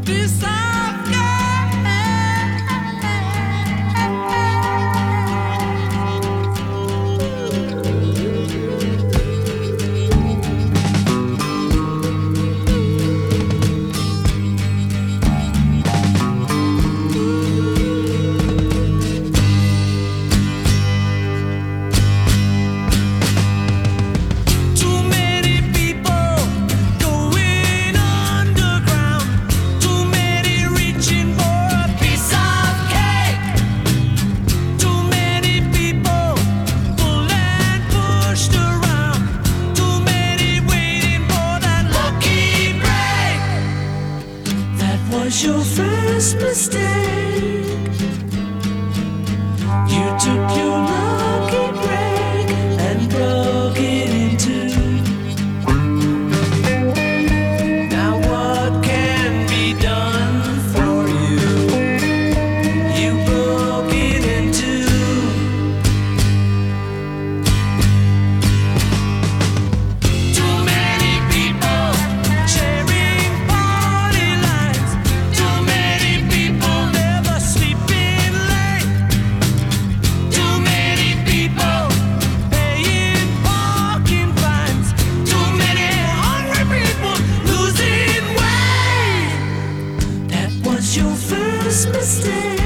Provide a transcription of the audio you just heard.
piece of cake. Too many people going underground. Too many reaching for a piece of cake. Too many people pulled and pushed around. Too many waiting for that lucky break. That was your first mistake. You took your lucky break and broke it in two. Now what can be done for you? You broke it in two. Too many people sharing party lines. Too many people never sleeping late. Too many people paying parking fines. Too many hungry people losing weight. That was your first mistake.